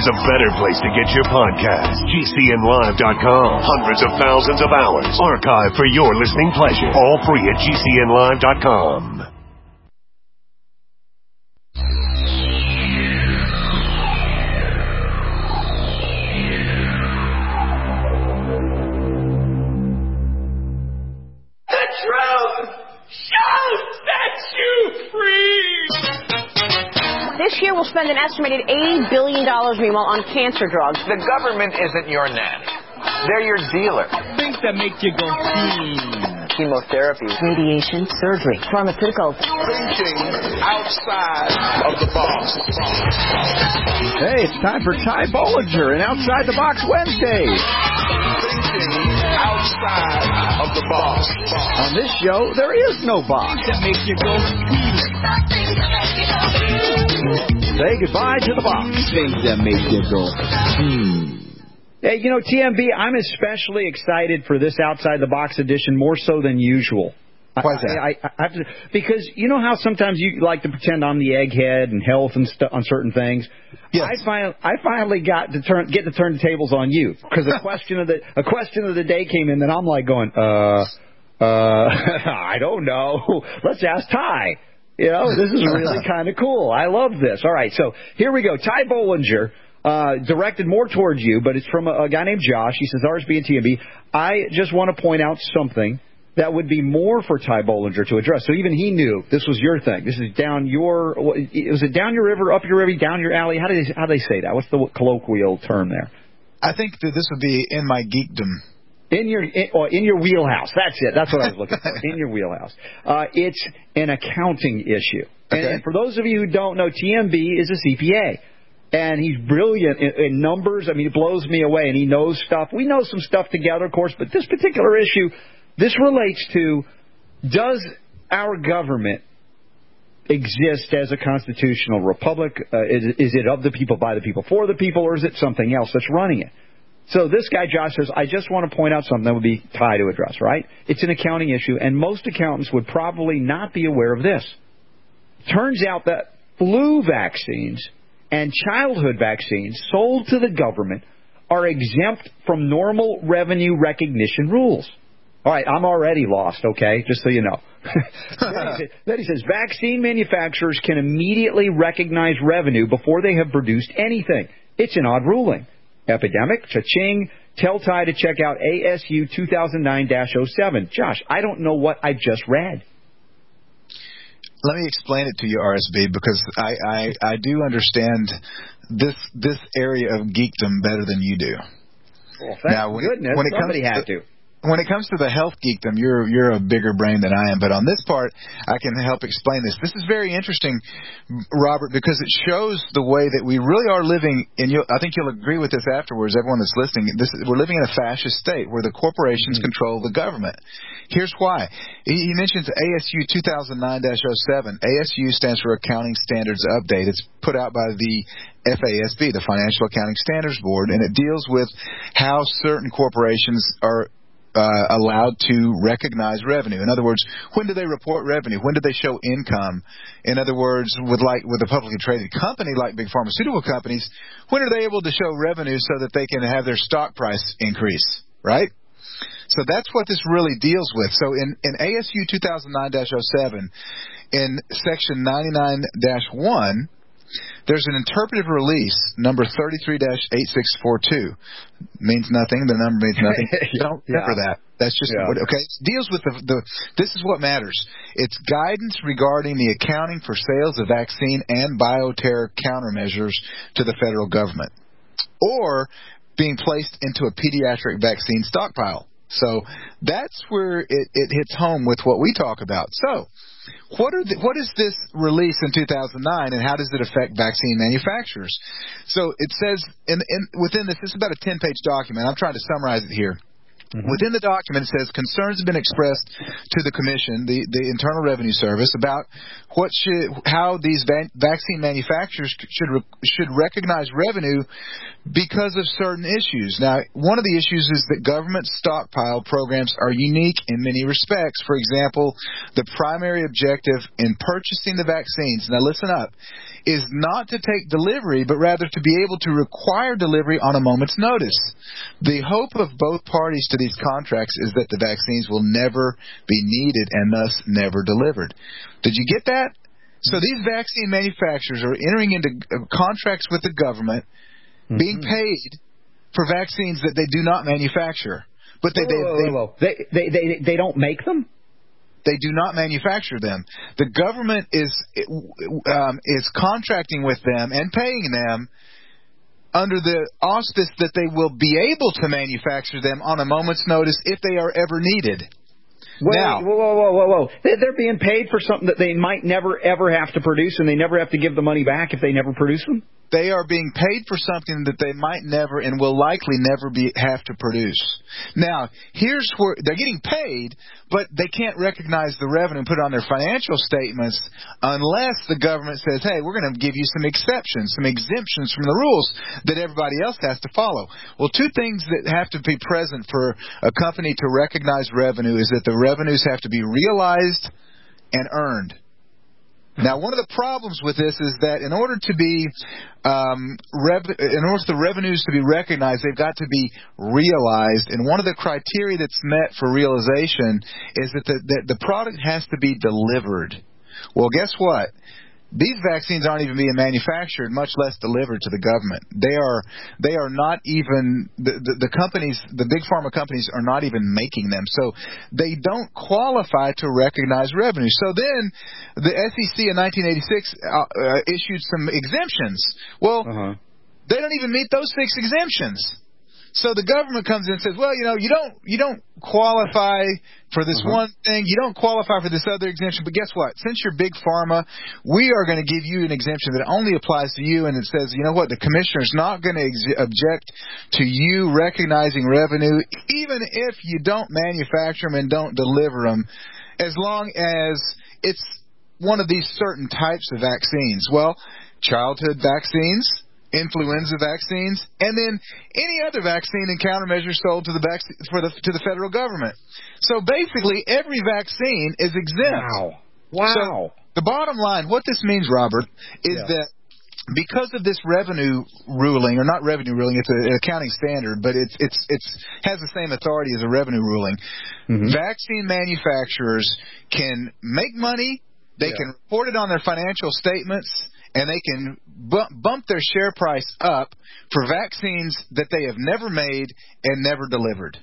there's a better place to get your podcast. GCNlive.com. Hundreds of thousands of hours archived for your listening pleasure. All free at GCNlive.com. The truth shall set you free. This year we'll spend an estimated $80 billion, meanwhile, on cancer drugs. The government isn't your nanny. They're your dealer. Things that make you go, Chemotherapy. Radiation, surgery, pharmaceuticals. Thinking outside of the box. Hey, it's time for Ty Bollinger and Outside the Box Wednesday. Thinking outside of the box. On this show, there is no box. that make you go, Say goodbye to the box. things that make you go, Hey, you know, TMB, I'm especially excited for this Outside the Box edition more so than usual. Why is that? I have to, because you know how sometimes you like to pretend I'm the egghead and health and stuff on certain things. Yes. I finally got to turn the tables on you because a question of the day came in that I'm like going, I don't know. Let's ask Ty. You know, this is really kind of cool. I love this. All right, so here we go. Ty Bollinger, directed more towards you, but it's from a guy named Josh. He says, RSB and TMB, I just want to point out something that would be more for Ty Bollinger to address. So even he knew this was your thing. This is down your, was it down your river, up your river, down your alley? How do they say that? What's the colloquial term there? I think that this would be in my geekdom. In your wheelhouse. That's it. That's what I was looking for. In your wheelhouse. It's an accounting issue. Okay. And for those of you who don't know, TMB is a CPA. And he's brilliant in numbers. I mean, it blows me away. And he knows stuff. We know some stuff together, of course. But this particular issue, this relates to, does our government exist as a constitutional republic? Is it of the people, by the people, for the people? Or is it something else that's running it? So this guy, Josh, says, I just want to point out something that would be Ty to address, right? It's an accounting issue, and most accountants would probably not be aware of this. Turns out that flu vaccines and childhood vaccines sold to the government are exempt from normal revenue recognition rules. All right, I'm already lost, okay, just so you know. Then he says, vaccine manufacturers can immediately recognize revenue before they have produced anything. It's an odd ruling. Epidemic, cha-ching, tell Ty to check out ASU 2009-07. Josh, I don't know what I just read. Let me explain it to you, RSB, because I do understand this area of geekdom better than you do. Well, thank goodness. Somebody had to. When it comes to the health geekdom, you're a bigger brain than I am. But on this part, I can help explain this. This is very interesting, Robert, because it shows the way that we really are living, and I think you'll agree with this afterwards, everyone that's listening. We're living in a fascist state where the corporations control the government. Here's why. He mentions ASU 2009-07. ASU stands for Accounting Standards Update. It's put out by the FASB, the Financial Accounting Standards Board, and it deals with how certain corporations are allowed to recognize revenue. In other words, when do they report revenue? When do they show income? In other words, with a publicly traded company like big pharmaceutical companies, when are they able to show revenue so that they can have their stock price increase, right? So that's what this really deals with. So in ASU 2009-07, in section 99-1, there's an interpretive release, number 33-8642. Means nothing. The number means nothing. Don't remember that. That's just okay. It deals with this is what matters. It's guidance regarding the accounting for sales of vaccine and bioterror countermeasures to the federal government, or being placed into a pediatric vaccine stockpile. So that's where it hits home with what we talk about. So what is this release in 2009, and how does it affect vaccine manufacturers? So it says within this is about a 10-page document. I'm trying to summarize it here. Mm-hmm. Within the document, it says concerns have been expressed to the Commission, the Internal Revenue Service, about how these vaccine manufacturers should recognize revenue because of certain issues. Now, one of the issues is that government stockpile programs are unique in many respects. For example, the primary objective in purchasing the vaccines, now listen up, is not to take delivery, but rather to be able to require delivery on a moment's notice. The hope of both parties to these contracts is that the vaccines will never be needed and thus never delivered. Did you get that? So these vaccine manufacturers are entering into contracts with the government, being paid for vaccines that they do not manufacture. But they don't make them? They do not manufacture them. The government is contracting with them and paying them under the auspice that they will be able to manufacture them on a moment's notice if they are ever needed. Whoa. They're being paid for something that they might never, ever have to produce, and they never have to give the money back if they never produce them? They are being paid for something that they might never and will likely never have to produce. Now, here's where they're getting paid, but they can't recognize the revenue and put it on their financial statements unless the government says, hey, we're going to give you some exceptions, some exemptions from the rules that everybody else has to follow. Well, two things that have to be present for a company to recognize revenue is that the revenues have to be realized and earned. Now, one of the problems with this is that in order to be, in order for the revenues to be recognized, they've got to be realized. And one of the criteria that's met for realization is that the product has to be delivered. Well, guess what? These vaccines aren't even being manufactured, much less delivered to the government. They are not even the companies, the big pharma companies are not even making them. So they don't qualify to recognize revenue. So then the SEC in 1986 issued some exemptions. Well, they don't even meet those 6 exemptions. So the government comes in and says, well, you don't qualify for this one thing. You don't qualify for this other exemption. But guess what? Since you're big pharma, we are going to give you an exemption that only applies to you. And it says, you know what? The commissioner's not going to object to you recognizing revenue, even if you don't manufacture them and don't deliver them, as long as it's one of these certain types of vaccines. Well, childhood vaccines, influenza vaccines, and then any other vaccine and countermeasures sold to the federal government. So basically, every vaccine is exempt. Wow. So the bottom line, what this means, Robert, is that because of this revenue ruling, or not revenue ruling, it's an accounting standard, but it has the same authority as a revenue ruling. Vaccine manufacturers can make money. They can report it on their financial statements, and they can bump their share price up for vaccines that they have never made and never delivered.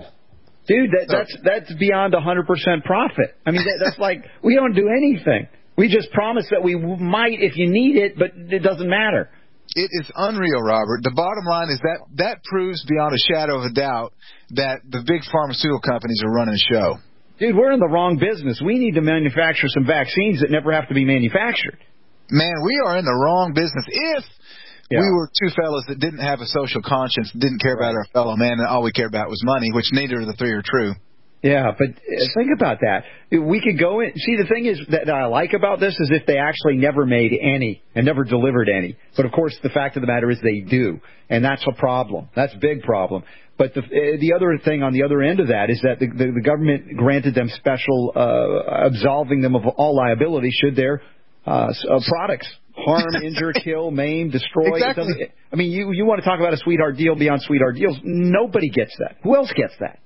Dude, that's beyond 100% profit. I mean, that's like, we don't do anything. We just promise that we might if you need it, but it doesn't matter. It is unreal, Robert. The bottom line is that proves beyond a shadow of a doubt that the big pharmaceutical companies are running a show. Dude, we're in the wrong business. We need to manufacture some vaccines that never have to be manufactured. Man, we are in the wrong business. If we were two fellas that didn't have a social conscience, didn't care about our fellow man, and all we cared about was money, which neither of the three are true. Yeah, but think about that. We could go in. See, the thing is that I like about this is if they actually never made any and never delivered any. But, of course, the fact of the matter is they do, and that's a problem. That's a big problem. But the other thing on the other end of that is that the government granted them special absolving them of all liability should their products harm, injure, kill, maim, destroy. Exactly. I mean, you want to talk about a sweetheart deal beyond sweetheart deals. Nobody gets that. Who else gets that?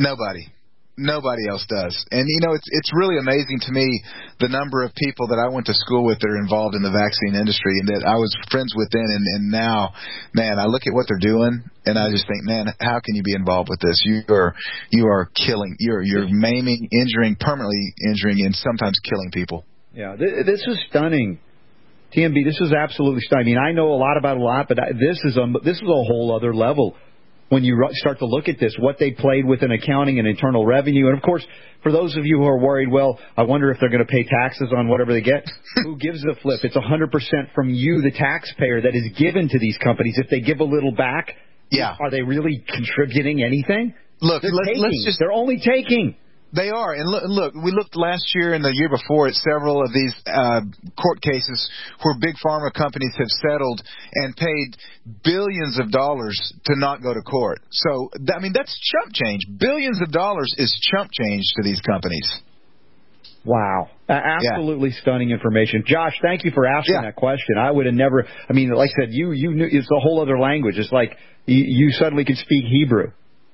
Nobody else does. And, you know, it's really amazing to me the number of people that I went to school with that are involved in the vaccine industry and that I was friends with then. And now, man, I look at what they're doing and I just think, man, how can you be involved with this? You are killing, you're maiming, permanently injuring, and sometimes killing people. Yeah, this is stunning. TMB, this is absolutely stunning. I mean, I know a lot about a lot, but this is a whole other level. When you start to look at this, what they played with in accounting and internal revenue. And, of course, for those of you who are worried, well, I wonder if they're going to pay taxes on whatever they get. Who gives a flip? It's 100% from you, the taxpayer, that is given to these companies. If they give a little back, are they really contributing anything? Look, they're only taking. They are. And look, we looked last year and the year before at several of these court cases where big pharma companies have settled and paid billions of dollars to not go to court. So, I mean, that's chump change. Billions of dollars is chump change to these companies. Wow. Absolutely stunning information. Josh, thank you for asking that question. I would have never, I mean, like I said, you knew it's a whole other language. It's like you suddenly could speak Hebrew.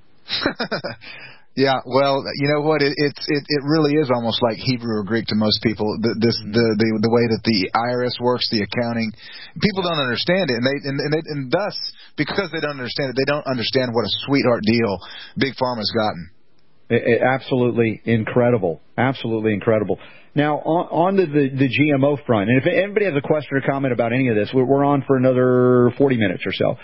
Yeah, well, you know what? It really is almost like Hebrew or Greek to most people. The way that the IRS works, the accounting, people don't understand it, and thus because they don't understand it, they don't understand what a sweetheart deal Big Pharma's gotten. Absolutely incredible. Absolutely incredible. Now, on to the GMO front, and if anybody has a question or comment about any of this, we're on for another 40 minutes or so.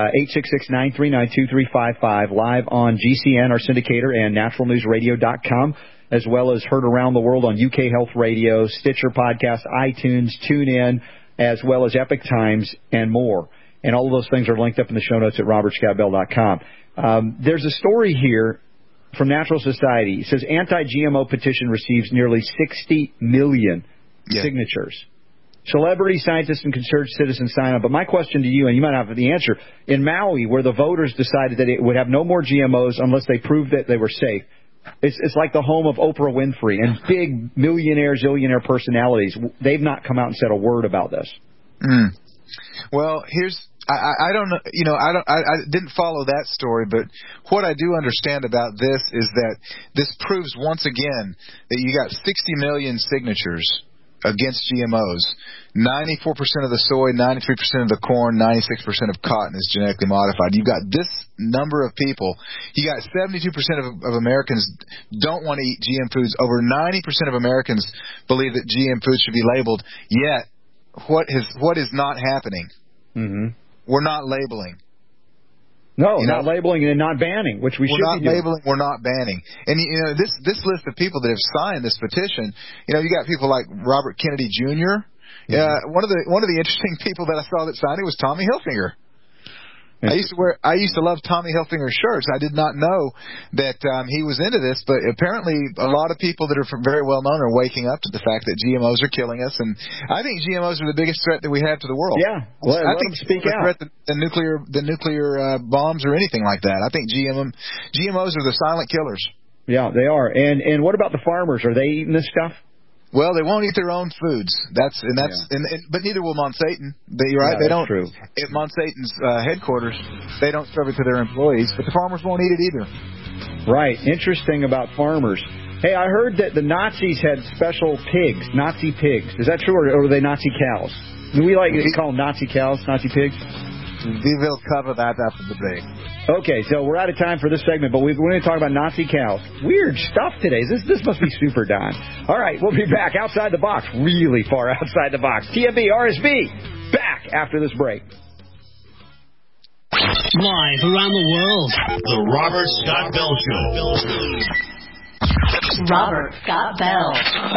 866-939-2355, live on GCN, our syndicator, and naturalnewsradio.com, as well as heard around the world on UK Health Radio, Stitcher Podcast, iTunes, TuneIn, as well as Epic Times, and more. And all of those things are linked up in the show notes at robertscottbell.com. There's a story here from Natural Society. It says anti-GMO petition receives nearly 60 million signatures. Celebrity scientists and concerned citizens sign up. But my question to you, and you might not have the answer, in Maui, where the voters decided that it would have no more GMOs unless they proved that they were safe, it's like the home of Oprah Winfrey and big millionaire, zillionaire personalities. They've not come out and said a word about this. Well, I don't know, I didn't follow that story, but what I do understand about this is that this proves once again that you got 60 million signatures against GMOs. 94% of the soy, 93% of the corn, 96% of cotton is genetically modified. You've got this number of people. You got 72% of Americans don't want to eat GM foods. Over 90% of Americans believe that GM foods should be labeled. Yet, what is not happening? Mm-hmm. We're not labeling. No, not labeling and not banning, which we should be doing. We're not labeling, we're not banning. And, this list of people that have signed this petition, you got people like Robert Kennedy Jr. Mm-hmm. One of the interesting people that I saw that signed it was Tommy Hilfiger. I used to love Tommy Hilfiger shirts. I did not know that he was into this, but apparently a lot of people that are very well known are waking up to the fact that GMOs are killing us, and I think GMOs are the biggest threat that we have to the world. Yeah, well, I think speak out. The nuclear bombs or anything like that. I think GMOs are the silent killers. Yeah, they are. And what about the farmers? Are they eating this stuff? Well, they won't eat their own foods. But neither will Monsanto. They don't. True. At Monsanto's headquarters, they don't serve it to their employees, but the farmers won't eat it either. Right. Interesting about farmers. Hey, I heard that the Nazis had special pigs, Nazi pigs. Is that true, or are they Nazi cows? Do we call them Nazi cows, Nazi pigs? We will cover that after the break. Okay, so we're out of time for this segment, but we're going to talk about Nazi cows. Weird stuff today. This must be super, Don. All right, we'll be back outside the box, really far outside the box. TMB, RSB, back after this break. Live around the world. The Robert Scott Bell Show. Robert Scott Bell.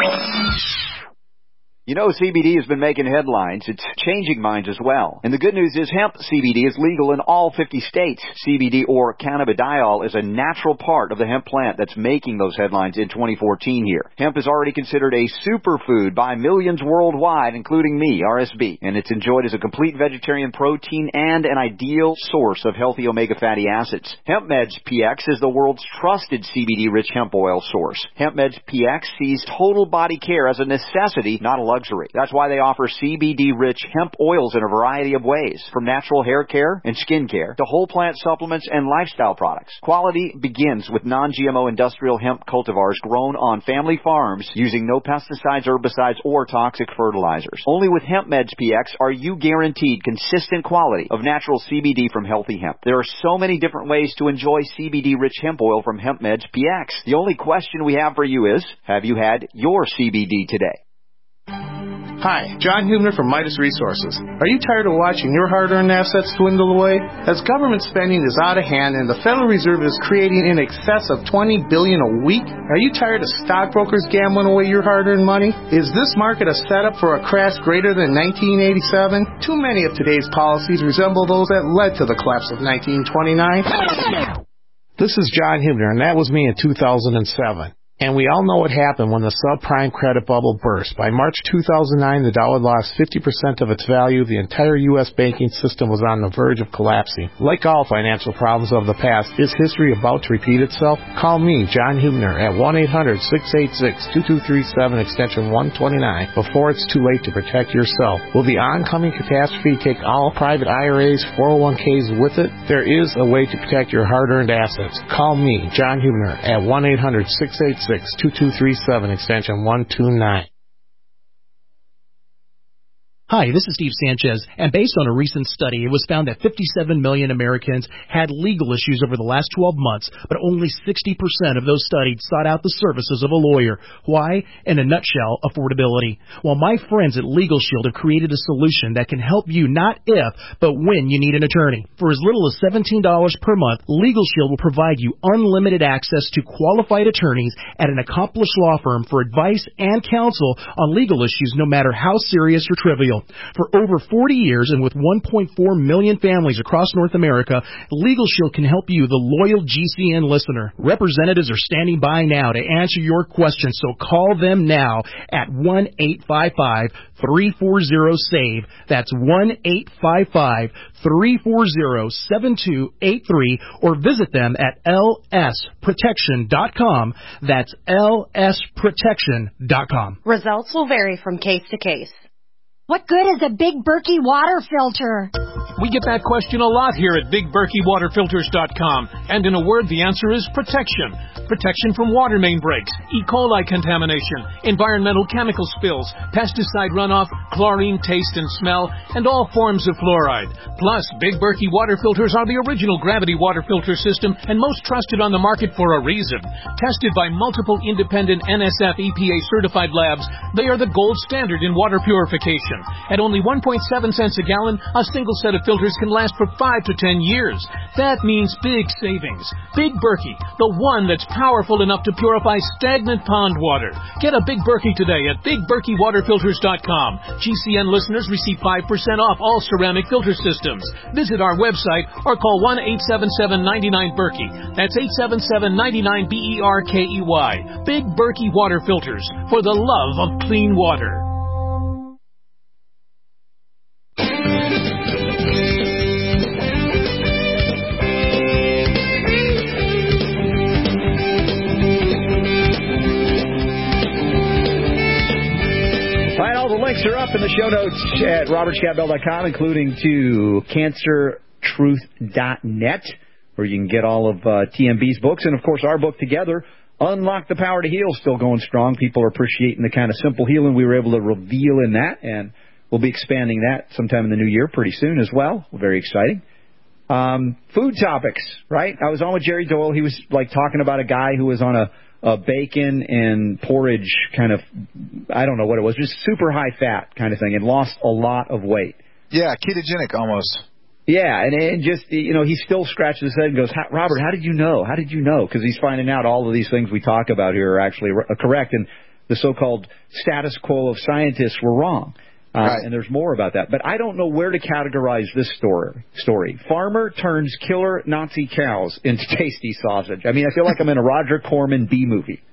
CBD has been making headlines. It's changing minds as well. And the good news is hemp CBD is legal in all 50 states. CBD, or cannabidiol, is a natural part of the hemp plant that's making those headlines in 2014 here. Hemp is already considered a superfood by millions worldwide, including me, RSB. And it's enjoyed as a complete vegetarian protein and an ideal source of healthy omega fatty acids. HempMeds PX is the world's trusted CBD-rich hemp oil source. HempMeds PX sees total body care as a necessity, not a luxury. That's why they offer CBD-rich hemp oils in a variety of ways, from natural hair care and skin care to whole plant supplements and lifestyle products. Quality begins with non-GMO industrial hemp cultivars grown on family farms using no pesticides, herbicides, or toxic fertilizers. Only with HempMeds PX are you guaranteed consistent quality of natural CBD from healthy hemp. There are so many different ways to enjoy CBD-rich hemp oil from HempMeds PX. The only question we have for you is, have you had your CBD today? Hi, John Hubner from Midas Resources. Are you tired of watching your hard-earned assets dwindle away? As government spending is out of hand and the Federal Reserve is creating in excess of $20 billion a week, are you tired of stockbrokers gambling away your hard-earned money? Is this market a setup for a crash greater than 1987? Too many of today's policies resemble those that led to the collapse of 1929. This is John Hubner, and that was me in 2007. And we all know what happened when the subprime credit bubble burst. By March 2009, the dollar lost 50% of its value. The entire U.S. banking system was on the verge of collapsing. Like all financial problems of the past, is history about to repeat itself? Call me, John Hubner, at 1-800-686-2237, extension 129, before it's too late to protect yourself. Will the oncoming catastrophe take all private IRAs, 401ks with it? There is a way to protect your hard-earned assets. Call me, John Hubner, at 1-800-686-2237, extension 129. Hi, this is Steve Sanchez, and based on a recent study, it was found that 57 million Americans had legal issues over the last 12 months, but only 60% of those studied sought out the services of a lawyer. Why? In a nutshell, affordability. Well, my friends at Legal Shield have created a solution that can help you not if, but when you need an attorney. For as little as $17 per month, Legal Shield will provide you unlimited access to qualified attorneys at an accomplished law firm for advice and counsel on legal issues, no matter how serious or trivial. For over 40 years and with 1.4 million families across North America, Legal Shield can help you, the loyal GCN listener. Representatives are standing by now to answer your questions, so call them now at 1-855-340-SAVE. That's 1-855-340-7283, or visit them at lsprotection.com. That's lsprotection.com. Results will vary from case to case. What good is a Big Berkey water filter? We get that question a lot here at BigBerkeyWaterFilters.com. And in a word, the answer is protection. Protection from water main breaks, E. coli contamination, environmental chemical spills, pesticide runoff, chlorine taste and smell, and all forms of fluoride. Plus, Big Berkey water filters are the original gravity water filter system and most trusted on the market for a reason. Tested by multiple independent NSF EPA certified labs, they are the gold standard in water purification. At only 1.7 cents a gallon, a single set of filters can last for 5 to 10 years. That means big savings. Big Berkey, the one that's powerful enough to purify stagnant pond water. Get a Big Berkey today at BigBerkeyWaterFilters.com. GCN listeners receive 5% off all ceramic filter systems. Visit our website or call 1-877-99-BERKEY. That's 877-99-BERKEY. Big Berkey Water Filters, for the love of clean water. Links are up in the show notes at robertscottbell.com, including to cancertruth.net, where you can get all of TMB's books. And, of course, our book together, Unlock the Power to Heal, still going strong. People are appreciating the kind of simple healing we were able to reveal in that. And we'll be expanding that sometime in the new year pretty soon as well. Very exciting. Food topics, right? I was on with Jerry Doyle. He was, like, talking about a guy who was on a bacon and porridge kind of, I don't know what it was, just super high fat kind of thing, and lost a lot of weight. Yeah, ketogenic almost. Yeah, and just, you know, he still scratches his head and goes, Robert, how did you know? How did you know? Because he's finding out all of these things we talk about here are actually correct, and the so-called status quo of scientists were wrong. Right. And there's more about that. But I don't know where to categorize this story. Farmer turns killer Nazi cows into tasty sausage. I mean, I feel like I'm in a Roger Corman B movie.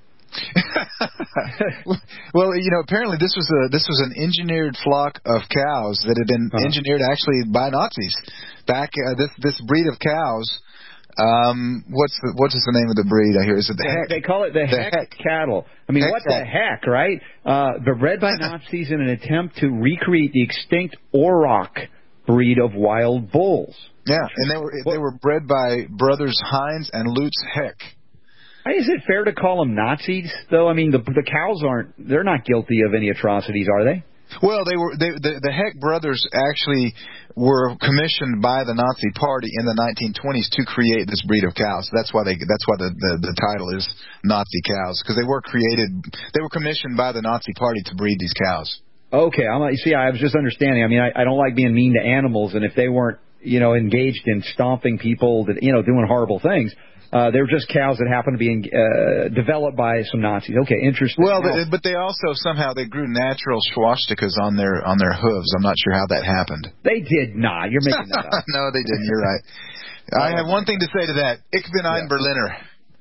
Well, you know, apparently this was an engineered flock of cows that had been engineered actually by Nazis. Back this breed of cows. What's the name of the breed? I hear is it the Heck? They call it the Heck cattle. I mean, what the heck, right? They're bred by Nazis in an attempt to recreate the extinct Auroch breed of wild bulls. Yeah, and they were bred by brothers Heinz and Lutz Heck. Is it fair to call them Nazis, though? I mean, the cows they're not guilty of any atrocities, are they? Well, the Heck brothers actually were commissioned by the Nazi Party in the 1920s to create this breed of cows. That's why the title is Nazi cows, because they were commissioned by the Nazi Party to breed these cows. Okay, I was just understanding. I mean, I don't like being mean to animals, and if they weren't, you know, engaged in stomping people, that, you know, doing horrible things. They were just cows that happened to be developed by some Nazis. Okay, interesting. Well, but they also somehow they grew natural swastikas on their hooves. I'm not sure how that happened. They did not. You're making that up. No, they didn't. You're right. I have one thing to say to that. Ich bin ein Berliner.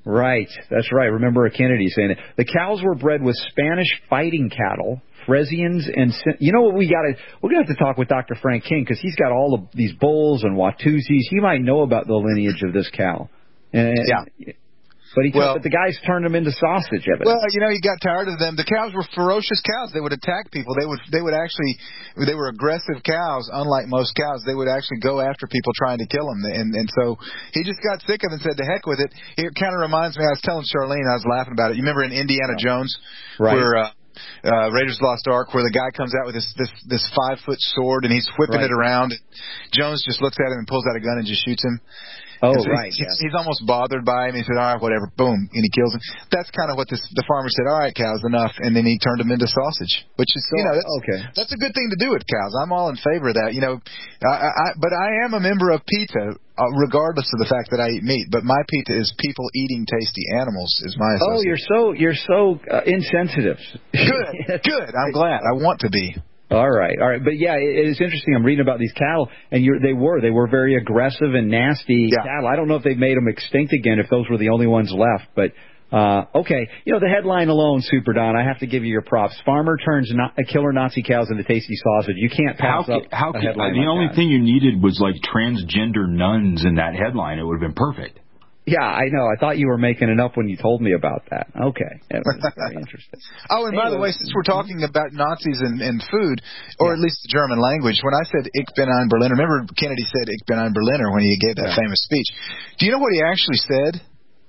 Right. That's right. Remember Kennedy saying it. The cows were bred with Spanish fighting cattle, Frisians, and you know what we're gonna have to talk with Dr. Frank King because he's got all of these bulls and Watusis. He might know about the lineage of this cow. Yeah. But the guys turned them into sausage, evidently. Well, he got tired of them. The cows were ferocious cows. They would attack people. They were aggressive cows, unlike most cows. They would actually go after people trying to kill them. And so he just got sick of it and said, to heck with it. It kind of reminds me, I was telling Charlene, I was laughing about it. You remember in Indiana Jones? Right. Where, Raiders of the Lost Ark, where the guy comes out with this 5-foot sword and he's whipping it around. Jones just looks at him and pulls out a gun and just shoots him. Oh, so right. He's almost bothered by him. He said, all right, whatever, boom, and he kills him. That's kind of what the farmer said, all right, cows, enough, and then he turned them into sausage, which is, that's a good thing to do with cows. I'm all in favor of that, but I am a member of PETA, regardless of the fact that I eat meat, but my PETA is people eating tasty animals is my association. Oh, you're so insensitive. Good. I'm glad. I want to be. All right. But yeah, it's interesting. I'm reading about these cattle, and they were very aggressive and nasty cattle. I don't know if they've made them extinct again, if those were the only ones left. But okay, the headline alone, Super Don, I have to give you your props. Farmer turns killer Nazi cows into tasty sausage. You can't pass up a headline. The only thing you needed was like transgender nuns in that headline. It would have been perfect. Yeah, I know. I thought you were making it up when you told me about that. Okay. That was very interesting. Oh, and by the way, since we're talking about Nazis and food, or at least the German language, when I said Ich bin ein Berliner, remember Kennedy said Ich bin ein Berliner when he gave that famous speech. Do you know what he actually said?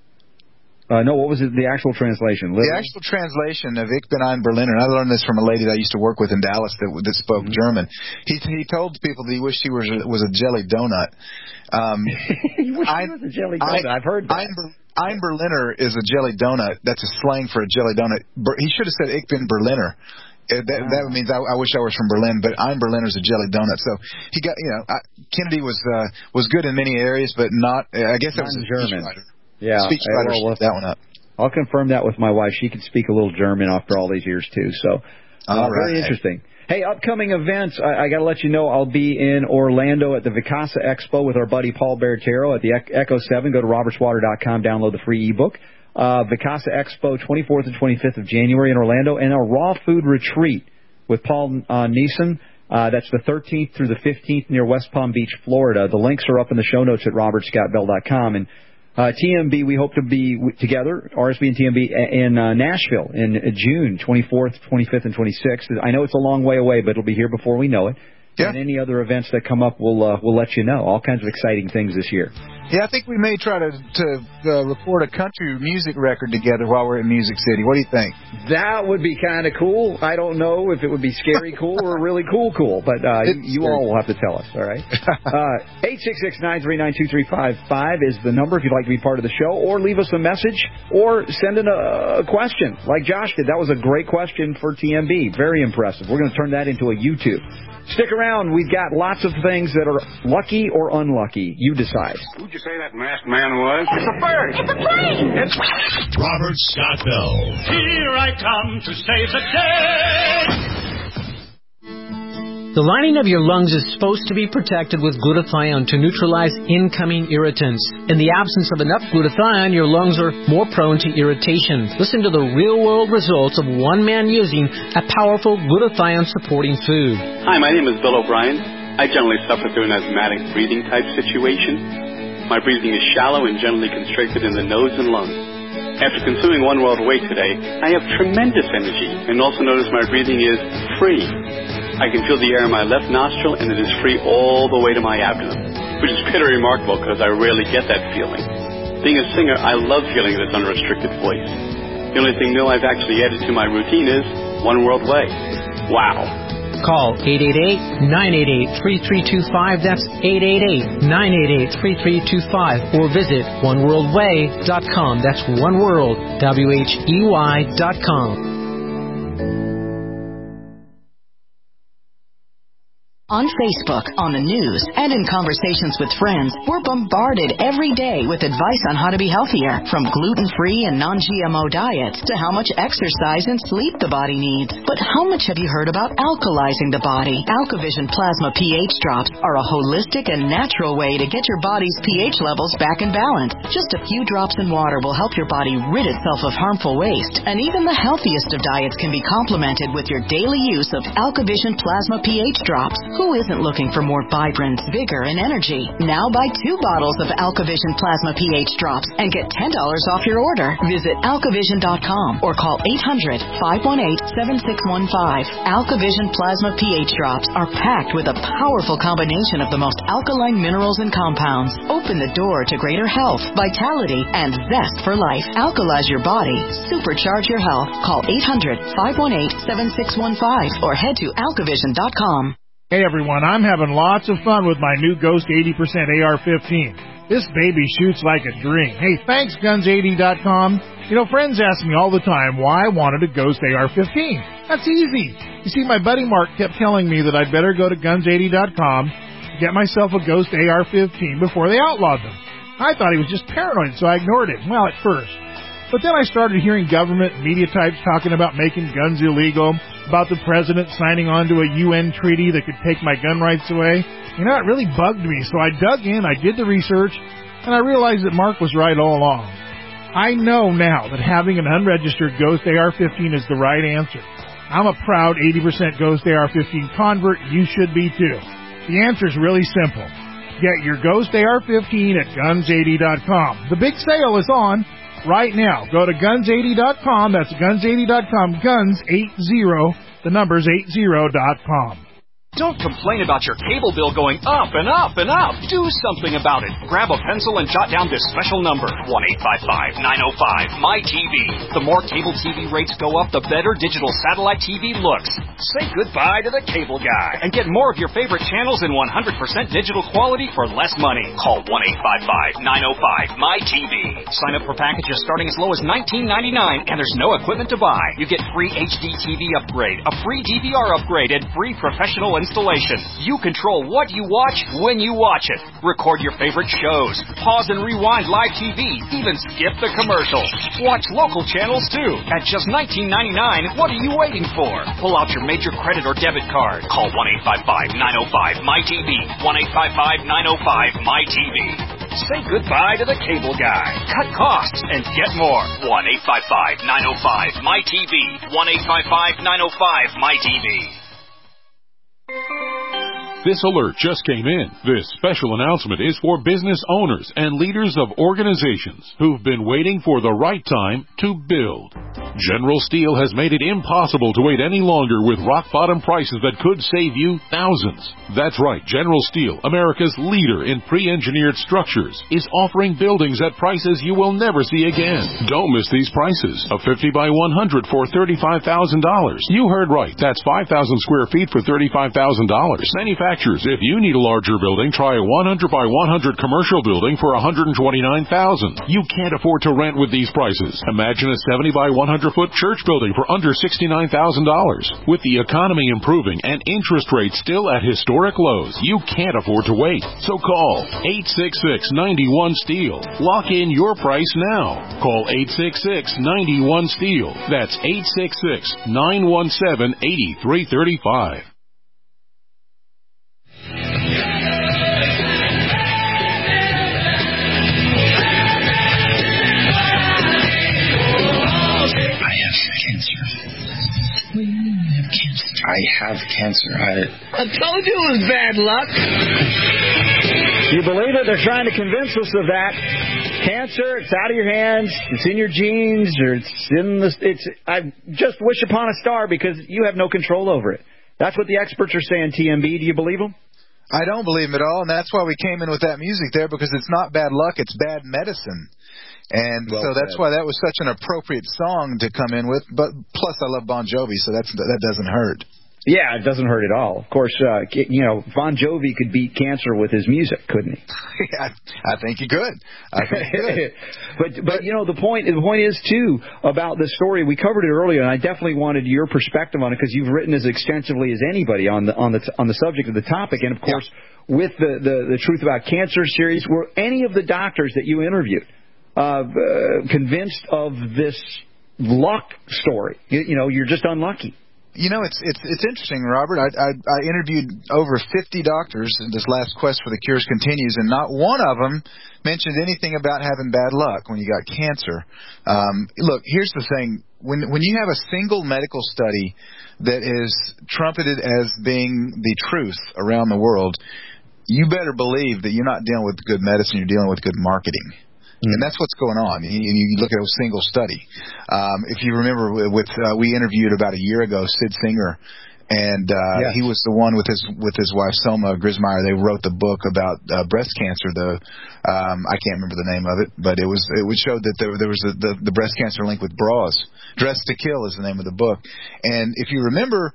No, what was the actual translation? Literally? The actual translation of Ich bin ein Berliner, and I learned this from a lady that I used to work with in Dallas that spoke German. He told people that he wished he was a jelly donut. He wished he was a jelly donut. I've heard that. Ein Berliner is a jelly donut. That's a slang for a jelly donut. He should have said Ich bin Berliner. That means I wish I was from Berlin, but Ein Berliner is a jelly donut. So he got, Kennedy was good in many areas, but not. I guess that was a German. Speechwriter set that one up. I'll confirm that with my wife. She can speak a little German after all these years too. So very interesting. Hey, upcoming events. I got to let you know I'll be in Orlando at the Vicasa Expo with our buddy Paul Bertero at the Echo 7. Go to robertswater.com, download the free ebook. Vicasa Expo, 24th and 25th of January in Orlando, and a raw food retreat with Paul Neeson. That's the 13th through the 15th near West Palm Beach, Florida. The links are up in the show notes at robertscottbell.com. And TMB, we hope to be together, RSB and TMB, in Nashville in June 24th, 25th, and 26th. I know it's a long way away, but it'll be here before we know it. Yeah. And any other events that come up, we'll let you know. All kinds of exciting things this year. Yeah, I think we may try to record a country music record together while we're in Music City. What do you think? That would be kind of cool. I don't know if it would be scary cool or really cool, but you all will have to tell us, all right? 866-939-2355 is the number if you'd like to be part of the show, or leave us a message, or send in a question like Josh did. That was a great question for TMB. Very impressive. We're going to turn that into a YouTube. Stick around. We've got lots of things that are lucky or unlucky. You decide. Who'd you say that masked man was? It's a bird. It's a plane. It's Robert Scott Bell. Here I come to save the day. The lining of your lungs is supposed to be protected with glutathione to neutralize incoming irritants. In the absence of enough glutathione, your lungs are more prone to irritation. Listen to the real-world results of one man using a powerful glutathione-supporting food. Hi, my name is Bill O'Brien. I generally suffer through an asthmatic breathing type situation. My breathing is shallow and generally constricted in the nose and lungs. After consuming One World Whey today, I have tremendous energy and also notice my breathing is free. I can feel the air in my left nostril and it is free all the way to my abdomen, which is pretty remarkable because I rarely get that feeling. Being a singer, I love feeling this unrestricted voice. The only thing new I've actually added to my routine is One World Whey. Wow. Call 888-988-3325. That's 888-988-3325. Or visit oneworldwhey.com. That's oneworld, WHEY.com. On Facebook, on the news, and in conversations with friends, we're bombarded every day with advice on how to be healthier, from gluten-free and non-GMO diets to how much exercise and sleep the body needs. But how much have you heard about alkalizing the body? AlkaVision Plasma pH drops are a holistic and natural way to get your body's pH levels back in balance. Just a few drops in water will help your body rid itself of harmful waste, and even the healthiest of diets can be complemented with your daily use of AlkaVision Plasma pH drops. Who isn't looking for more vibrance, vigor, and energy? Now buy 2 bottles of AlkaVision Plasma pH drops and get $10 off your order. Visit AlkaVision.com or call 800-518-7615. AlkaVision Plasma pH drops are packed with a powerful combination of the most alkaline minerals and compounds. Open the door to greater health, vitality, and zest for life. Alkalize your body. Supercharge your health. Call 800-518-7615 or head to AlkaVision.com. Hey everyone, I'm having lots of fun with my new Ghost 80% AR-15. This baby shoots like a dream. Hey, thanks Guns80.com. You know, friends ask me all the time why I wanted a Ghost AR-15. That's easy. You see, my buddy Mark kept telling me that I'd better go to Guns80.com to get myself a Ghost AR-15 before they outlawed them. I thought he was just paranoid, so I ignored him. Well, at first. But then I started hearing government and media types talking about making guns illegal, about the president signing on to a UN treaty that could take my gun rights away. You know, it really bugged me, so I dug in, I did the research, and I realized that Mark was right all along. I know now that having an unregistered Ghost AR-15 is the right answer. I'm a proud 80% Ghost AR-15 convert. You should be too. The answer is really simple. Get your Ghost AR-15 at Guns80.com. The big sale is on right now. Go to Guns80.com. That's Guns80.com. Guns80, the number's 80.com. Don't complain about your cable bill going up and up and up. Do something about it. Grab a pencil and jot down this special number, 1-855-905-MY-TV. The more cable TV rates go up, the better digital satellite TV looks. Say goodbye to the cable guy and get more of your favorite channels in 100% digital quality for less money. Call 1-855-905-MY-TV. Sign up for packages starting as low as $19.99, and there's no equipment to buy. You get free HD TV upgrade, a free DVR upgrade, and free professional installation. You control what you watch when you watch it. Record your favorite shows. Pause and rewind live TV. Even skip the commercials. Watch local channels too. At just $19.99, what are you waiting for? Pull out your major credit or debit card. Call 1-855-905-MY-TV. 1-855-905-MY-TV. Say goodbye to the cable guy. Cut costs and get more. 1-855-905-MY-TV. 1-855-905-MY-TV. This alert just came in. This special announcement is for business owners and leaders of organizations who've been waiting for the right time to build. General Steel has made it impossible to wait any longer with rock-bottom prices that could save you thousands. That's right, General Steel, America's leader in pre-engineered structures, is offering buildings at prices you will never see again. Don't miss these prices. A 50 by 100 for $35,000. You heard right. That's 5,000 square feet for $35,000. Manufacturers, if you need a larger building, try a 100 by 100 commercial building for $129,000. You can't afford to rent with these prices. Imagine a 70 by 100 foot church building for under $69,000. With the economy improving and interest rates still at historic lows, you can't afford to wait. So call 866-91-STEEL. Lock in your price now. Call 866-91-STEEL. That's 866-917-8335. I have cancer. I told you it was bad luck. You believe it? They're trying to convince us of that. Cancer, it's out of your hands, it's in your genes, or it's in the... I just wish upon a star because you have no control over it. That's what the experts are saying, TMB. Do you believe them? I don't believe them at all, and that's why we came in with that music there, because it's not bad luck, it's bad medicine. And well, so that's why that was such an appropriate song to come in with. But plus, I love Bon Jovi, so that doesn't hurt. Yeah, it doesn't hurt at all. Of course, Bon Jovi could beat cancer with his music, couldn't he? Yeah, I think he could. But the point is too about the story. We covered it earlier, and I definitely wanted your perspective on it because you've written as extensively as anybody on the subject of the topic. And of course, with the Truth About Cancer series, were any of the doctors that you interviewed convinced of this luck story? You're just unlucky. It's interesting, Robert. I interviewed over 50 doctors, and this last quest for the cures continues, and not one of them mentioned anything about having bad luck when you got cancer. Look, here's the thing. When you have a single medical study that is trumpeted as being the truth around the world, you better believe that you're not dealing with good medicine, you're dealing with good marketing. And that's what's going on. You look at a single study. If you remember, we interviewed about a year ago Sid Singer, and he was the one with his wife Selma Grismeyer. They wrote the book about breast cancer. I can't remember the name of it, but it showed that there was the breast cancer link with bras. Dressed to Kill is the name of the book. And if you remember,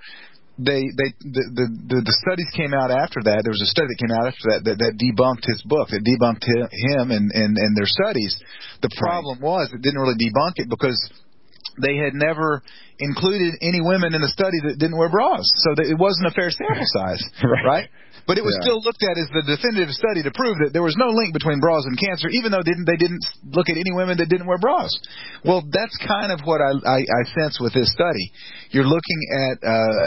the studies came out after that. There was a study that came out after that debunked his book, that debunked him and their studies. The problem was it didn't really debunk it because they had never included any women in the study that didn't wear bras, so that it wasn't a fair sample size, right? But it was still looked at as the definitive study to prove that there was no link between bras and cancer, even though they didn't look at any women that didn't wear bras. Well, that's kind of what I sense with this study. You're looking at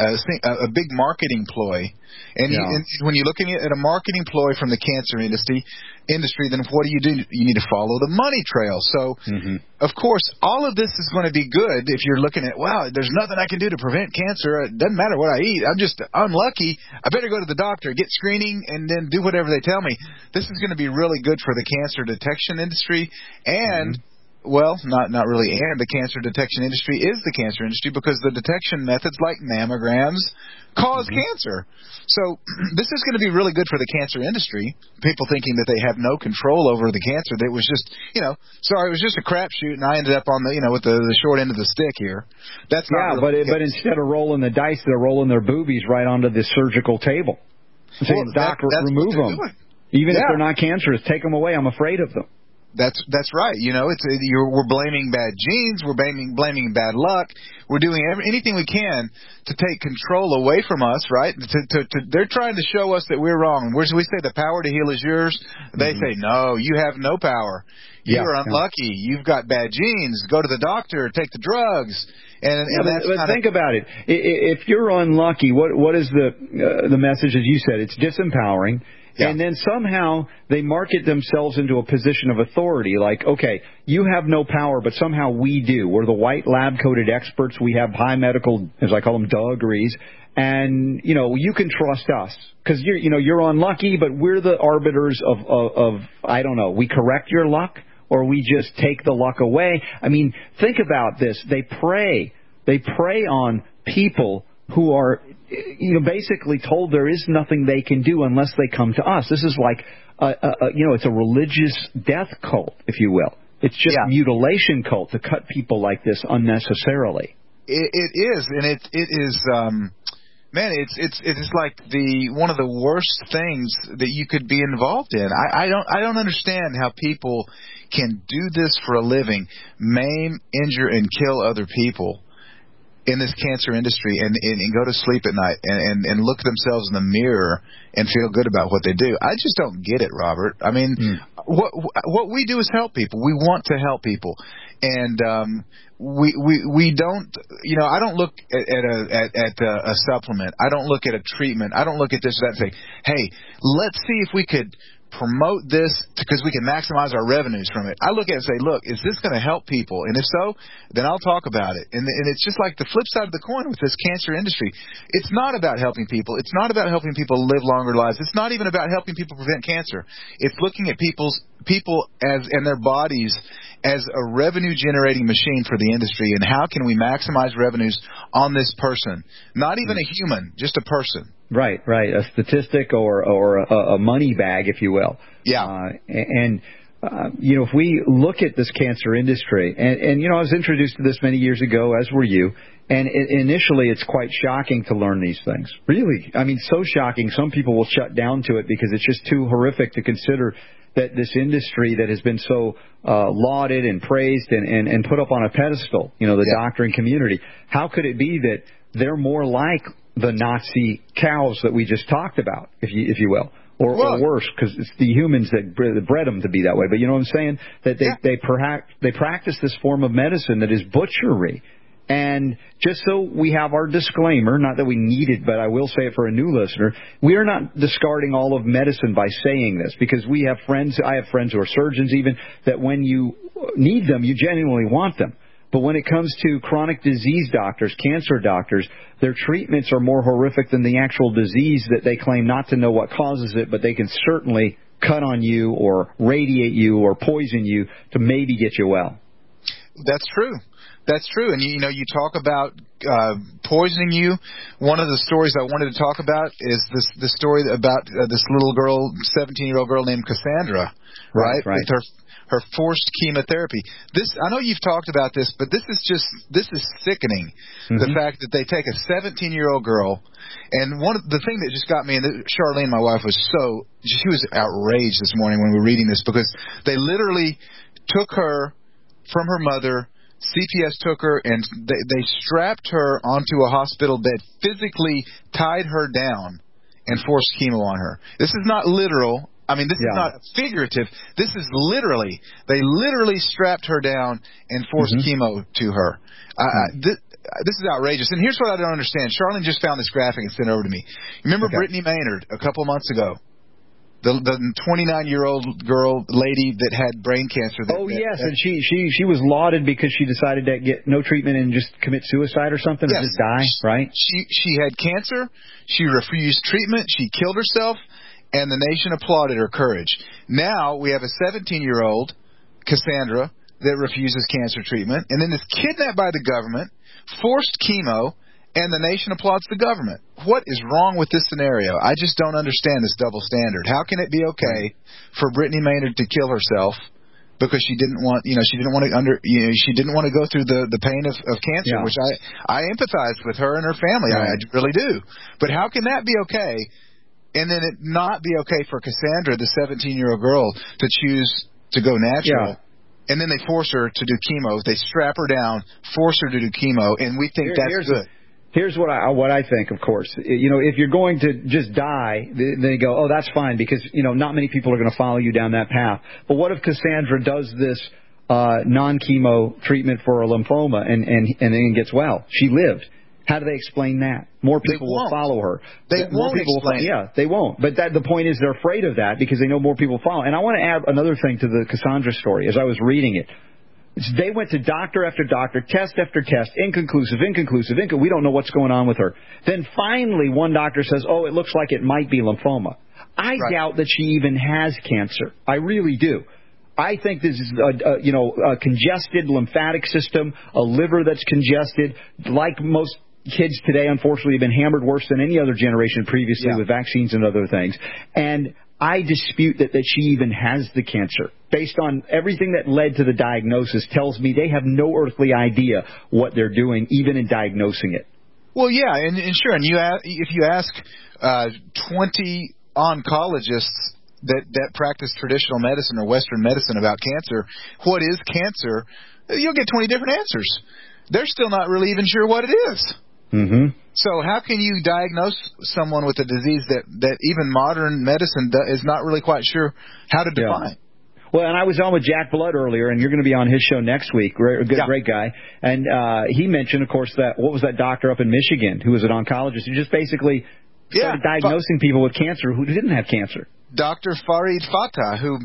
a big marketing ploy, and when you're looking at a marketing ploy from the cancer industry, then what do? You need to follow the money trail. So, of course, all of this is going to be good if you're looking at, wow, there's nothing I can do to prevent cancer. It doesn't matter what I eat. I'm just unlucky. I better go to the doctor, get screening, and then do whatever they tell me. This is going to be really good for the cancer detection industry and well, not really, and the cancer detection industry is the cancer industry because the detection methods like mammograms cause cancer. So this is going to be really good for the cancer industry. People thinking that they have no control over the cancer. That was just, it was just a crapshoot, and I ended up on with the short end of the stick here. That's not really but instead of rolling the dice, they're rolling their boobies right onto the surgical table. Saying, "Doc, remove them, even if they're not cancerous. Take them away. I'm afraid of them." That's right. We're blaming bad genes. We're blaming bad luck. We're doing anything we can to take control away from us, right? They're trying to show us that we're wrong. We say the power to heal is yours. They say, no, you have no power. You're unlucky. You've got bad genes. Go to the doctor. Take the drugs. But think about it. If you're unlucky, what is the message? As you said, it's disempowering. Yeah. And then somehow they market themselves into a position of authority, like, okay, you have no power, but somehow we do. We're the white lab-coated experts. We have high medical, as I call them, degrees. And, you can trust us because you're unlucky, but we're the arbiters of I don't know, we correct your luck or we just take the luck away. I mean, think about this. They prey on people who are basically told there is nothing they can do unless they come to us. This is like, it's a religious death cult, if you will. It's just a mutilation cult to cut people like this unnecessarily. It is, and it is, it's like one of the worst things that you could be involved in. I don't understand how people can do this for a living, maim, injure, and kill other people in this cancer industry and go to sleep at night and look themselves in the mirror and feel good about what they do. I just don't get it, Robert. I mean, what we do is help people. We want to help people. And we don't, I don't look at a supplement. I don't look at a treatment. I don't look at this or that and say, hey, let's see if we could promote this because we can maximize our revenues from it. I look at it and say, look, is this going to help people? And if so, then I'll talk about it. And it's just like the flip side of the coin with this cancer industry. It's not about helping people. It's not about helping people live longer lives. It's not even about helping people prevent cancer. It's looking at people and their bodies as a revenue-generating machine for the industry, and how can we maximize revenues on this person? Not even a human, just a person. Right. A statistic or a money bag, if you will. Yeah. And if we look at this cancer industry, and I was introduced to this many years ago, as were you, and initially it's quite shocking to learn these things. Really. I mean, so shocking, some people will shut down to it because it's just too horrific to consider that this industry that has been so lauded and praised and put up on a pedestal, the doctoring community, how could it be that they're more like the Nazi cows that we just talked about, if you will? Or worse, because it's the humans that bred them to be that way. But you know what I'm saying? That they practice this form of medicine that is butchery. And just so we have our disclaimer, not that we need it, but I will say it for a new listener, we are not discarding all of medicine by saying this, because we have friends, I have friends who are surgeons even, that when you need them, you genuinely want them. But when it comes to chronic disease doctors, cancer doctors, their treatments are more horrific than the actual disease that they claim not to know what causes it, but they can certainly cut on you or radiate you or poison you to maybe get you well. That's true. That's true. And, you talk about poisoning you. One of the stories I wanted to talk about is the story about this little girl, 17-year-old girl named Cassandra, right? With her forced chemotherapy. I know you've talked about this, but this is sickening. Mm-hmm. The fact that they take a 17-year-old girl, and the thing that just got me, and Charlene, my wife, she was outraged this morning when we were reading this, because they literally took her from her mother. CPS took her, and they strapped her onto a hospital bed, physically tied her down, and forced chemo on her. This is not literal. I mean, this is not figurative. This is literally, they literally strapped her down and forced chemo to her. This is outrageous. And here's what I don't understand. Charlene just found this graphic and sent it over to me. Remember Brittany Maynard a couple months ago? The 29-year-old girl lady that had brain cancer. Yes, and she was lauded because she decided to get no treatment and just commit suicide or something, or just die, right? She had cancer. She refused treatment. She killed herself, and the nation applauded her courage. Now we have a 17-year-old, Cassandra, that refuses cancer treatment, and then is kidnapped by the government, forced chemo, and the nation applauds the government. What is wrong with this scenario? I just don't understand this double standard. How can it be okay for Brittany Maynard to kill herself because she didn't want to go through the pain of cancer, which I empathize with her and her family. I really do. But how can that be okay? And then it not be okay for Cassandra, the 17-year-old girl, to choose to go natural. And then they force her to do chemo. They strap her down, force her to do chemo, and we think that's good. Here's what I think, of course. If you're going to just die, then you go, oh, that's fine, because, not many people are going to follow you down that path. But what if Cassandra does this non-chemo treatment for a lymphoma and then gets well? She lived. How do they explain that? More people will follow her. They won't explain it. Yeah, they won't. But the point is they're afraid of that because they know more people follow. And I want to add another thing to the Cassandra story as I was reading it. They went to doctor after doctor, test after test, inconclusive. We don't know what's going on with her. Then finally one doctor says, oh, it looks like it might be lymphoma. I doubt that she even has cancer. I really do. I think this is a congested lymphatic system, a liver that's congested, like most kids today, unfortunately, have been hammered worse than any other generation previously with vaccines and other things. And I dispute that she even has the cancer. Based on everything that led to the diagnosis tells me they have no earthly idea what they're doing, even in diagnosing it. Well, yeah, and sure, and if you ask 20 oncologists that practice traditional medicine or Western medicine about cancer, what is cancer, you'll get 20 different answers. They're still not really even sure what it is. Mm-hmm. So how can you diagnose someone with a disease that even modern medicine is not really quite sure how to define? Well, and I was on with Jack Blood earlier, and you're going to be on his show next week. Great guy. And he mentioned, of course, what was that doctor up in Michigan who was an oncologist who just basically started diagnosing people with cancer who didn't have cancer. Dr. Farid Fatah, who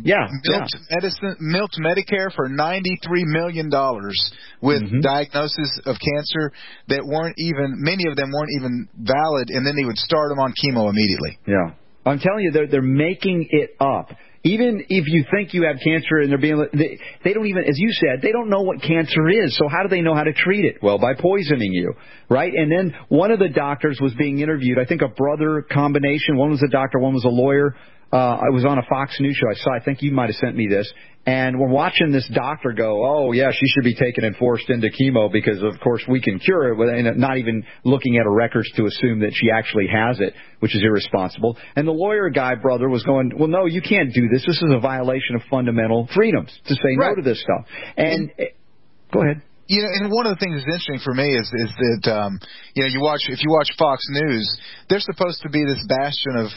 milked Medicare for $93 million with diagnosis of cancer that many of them weren't even valid, and then he would start them on chemo immediately. Yeah. I'm telling you, they're making it up. Even if you think you have cancer and they don't even, as you said, they don't know what cancer is. So how do they know how to treat it? Well, by poisoning you, right? And then one of the doctors was being interviewed, I think a brother combination. One was a doctor, one was a lawyer. I was on a Fox News show. I think you might have sent me this. And we're watching this doctor go, oh, yeah, she should be taken and forced into chemo because, of course, we can cure it, and not even looking at her records to assume that she actually has it, which is irresponsible. And the lawyer guy, brother, was going, well, no, you can't do this. This is a violation of fundamental freedoms to say no to this stuff. And go ahead. You know, and one of the things that's interesting for me is that if you watch Fox News, they're supposed to be this bastion of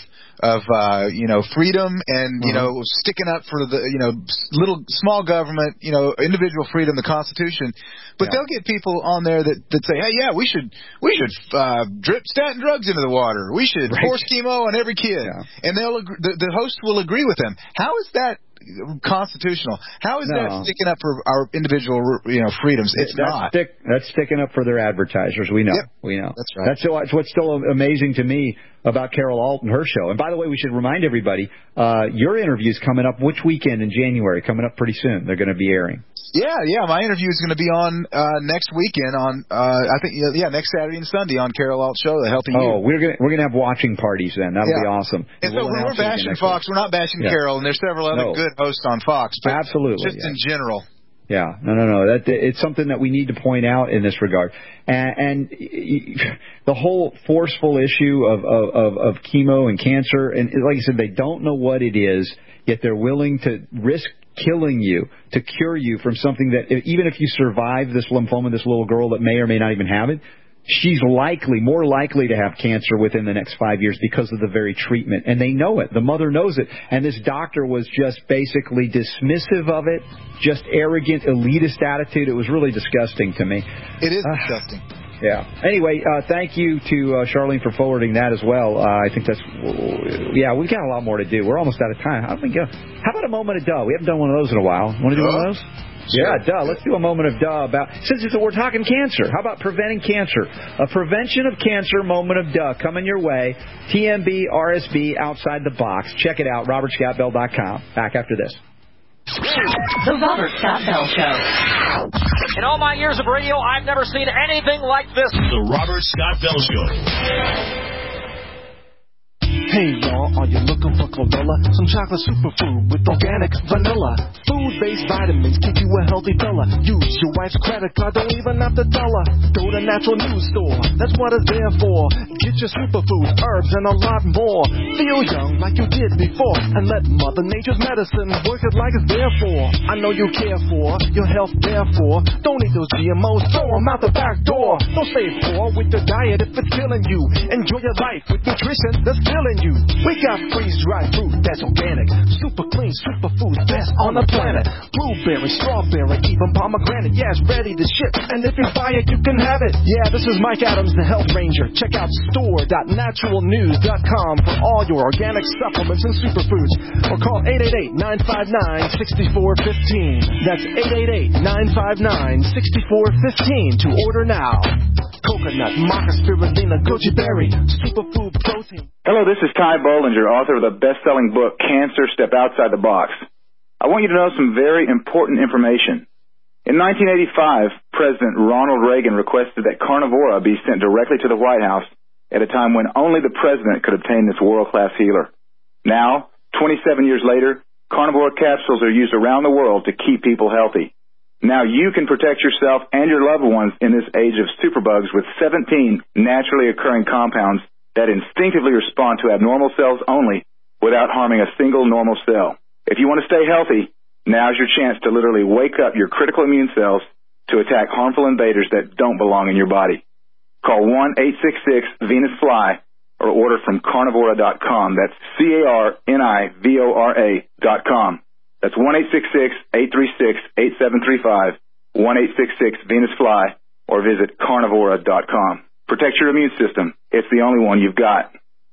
freedom and sticking up for the little small government, individual freedom, the Constitution. But they'll get people on there that say, hey, yeah, we should drip statin drugs into the water. We should force chemo on every kid, and the host will agree with them. How is that constitutional? How is that sticking up for our individual freedoms? It's not. That's sticking up for their advertisers. We know. Yep. We know. That's right. That's what's still amazing to me about Carol Alt and her show. And by the way, we should remind everybody, your interview's coming up which weekend in January? Coming up pretty soon. They're going to be airing. Yeah. My interview is going to be on next weekend on next Saturday and Sunday on Carol Alt's show, The Healthy You. Oh, we're gonna have watching parties then. That'll be awesome. And so we're bashing Fox. We're not bashing Carol, and there's several other good hosts on Fox. But absolutely, just in general. Yeah, no. It's something that we need to point out in this regard. And the whole forceful issue of chemo and cancer, and like I said, they don't know what it is, yet they're willing to risk killing you to cure you from something that, even if you survive this lymphoma, this little girl that may or may not even have it, she's more likely to have cancer within the next 5 years because of the very treatment. And they know it. The mother knows it. And this doctor was just basically dismissive of it, just arrogant, elitist attitude. It was really disgusting to me. It is disgusting. Yeah. Anyway, thank you to Charlene for forwarding that as well. I think we've got a lot more to do. We're almost out of time. How about a moment of duh? We haven't done one of those in a while. Want to do one of those? Sure. Yeah, duh. Let's do a moment of duh about, since we're talking cancer, how about preventing cancer? A prevention of cancer moment of duh coming your way. TMB, RSB, Outside the Box. Check it out, robertscottbell.com. Back after this. The Robert Scott Bell Show. In all my years of radio, I've never seen anything like this. The Robert Scott Bell Show. Hey y'all, are you looking for chlorella? Some chocolate superfood with organic vanilla. Food-based vitamins keep you a healthy fella. Use your wife's credit card, don't even have to tell her. Go to Natural News Store, that's what it's there for. Get your superfood, herbs, and a lot more. Feel young like you did before, and let Mother Nature's medicine work it like it's there for. I know you care for your health, therefore. Don't eat those GMOs, throw them out the back door. Don't stay poor with the diet if it's killing you. Enjoy your life with nutrition that's killing you. We got freeze-dried fruit that's organic, super clean, superfood, best on the planet. Blueberry, strawberry, even pomegranate. Yeah, it's ready to ship, and if you buy it, you can have it. Yeah, this is Mike Adams, the Health Ranger. Check out store.naturalnews.com for all your organic supplements and superfoods, or call 888-959-6415. That's 888-959-6415 to order now. Coconut, maca, spirulina, goji berry, superfood protein. Hello, this is Ty Bollinger, author of the best-selling book, Cancer, Step Outside the Box. I want you to know some very important information. In 1985, President Ronald Reagan requested that Carnivora be sent directly to the White House at a time when only the president could obtain this world-class healer. Now, 27 years later, Carnivora capsules are used around the world to keep people healthy. Now you can protect yourself and your loved ones in this age of superbugs with 17 naturally occurring compounds that instinctively respond to abnormal cells only without harming a single normal cell. If you want to stay healthy, now's your chance to literally wake up your critical immune cells to attack harmful invaders that don't belong in your body. Call 1-866-VENUS-FLY or order from carnivora.com. That's CARNIVORA.com. That's 1-866-836-8735, 1-866-VENUS-FLY, or visit carnivora.com. Protect your immune system. It's the only one you've got.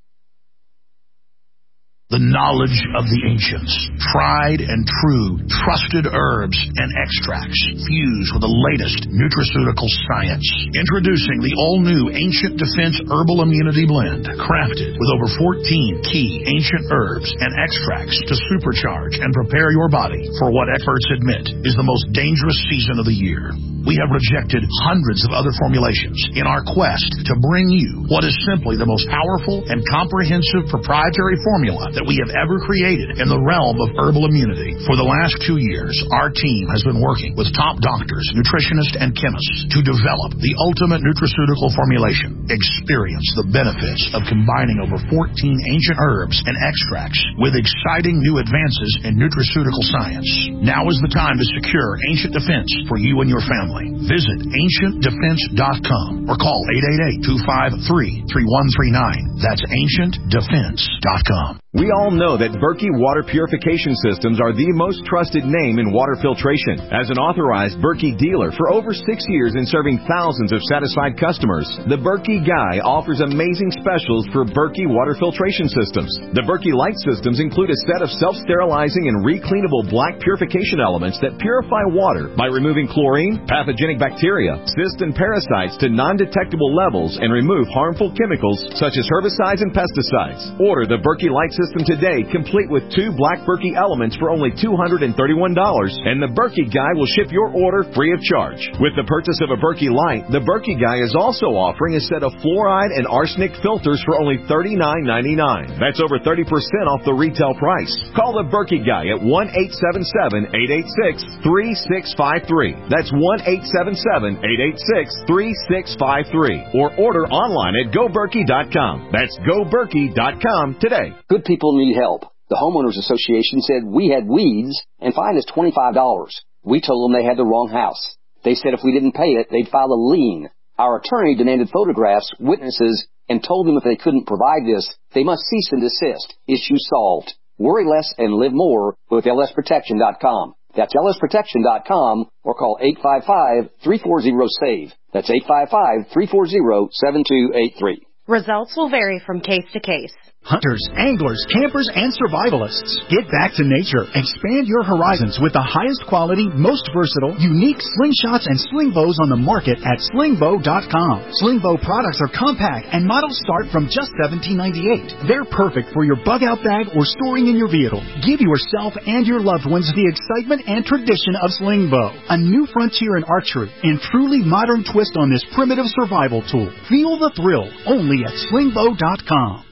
The knowledge of the ancients, tried and true, trusted herbs and extracts fused with the latest nutraceutical science. Introducing the all-new Ancient Defense Herbal Immunity Blend, crafted with over 14 key ancient herbs and extracts to supercharge and prepare your body for what experts admit is the most dangerous season of the year. We have rejected hundreds of other formulations in our quest to bring you what is simply the most powerful and comprehensive proprietary formula that we have ever created in the realm of herbal immunity. For the last 2 years, our team has been working with top doctors, nutritionists, and chemists to develop the ultimate nutraceutical formulation. Experience the benefits of combining over 14 ancient herbs and extracts with exciting new advances in nutraceutical science. Now is the time to secure Ancient Defense for you and your family. Visit AncientDefense.com or call 888-253-3139. That's AncientDefense.com. We all know that Berkey Water Purification Systems are the most trusted name in water filtration. As an authorized Berkey dealer for over 6 years and serving thousands of satisfied customers, the Berkey Guy offers amazing specials for Berkey water filtration systems. The Berkey Light systems include a set of self-sterilizing and recleanable black purification elements that purify water by removing chlorine, pathogenic bacteria, cysts, and parasites to non-detectable levels and remove harmful chemicals such as herbicides and pesticides. Order the Berkey Light system today, complete with 2 black Berkey elements for only $231, and the Berkey Guy will ship your order free of charge. With the purchase of a Berkey Light, the Berkey Guy is also offering a set of fluoride and arsenic filters for only $39.99. That's over 30% off the retail price. Call the Berkey Guy at 1-877-886-3653. That's 1-877-886-3653. Or order online at GoBerkey.com. That's GoBerkey.com today. Good people need help. The Homeowners Association said we had weeds and fined us $25. We told them they had the wrong house. They said if we didn't pay it, they'd file a lien. Our attorney demanded photographs, witnesses, and told them if they couldn't provide this, they must cease and desist. Issue solved. Worry less and live more with LSProtection.com. That's LSProtection.com or call 855-340-SAVE. That's 855-340-7283. Results will vary from case to case. Hunters, anglers, campers, and survivalists. Get back to nature. Expand your horizons with the highest quality, most versatile, unique slingshots and sling bows on the market at slingbow.com. Slingbow products are compact and models start from just $17.98. They're perfect for your bug-out bag or storing in your vehicle. Give yourself and your loved ones the excitement and tradition of Slingbow. A new frontier in archery and truly modern twist on this primitive survival tool. Feel the thrill only at slingbow.com.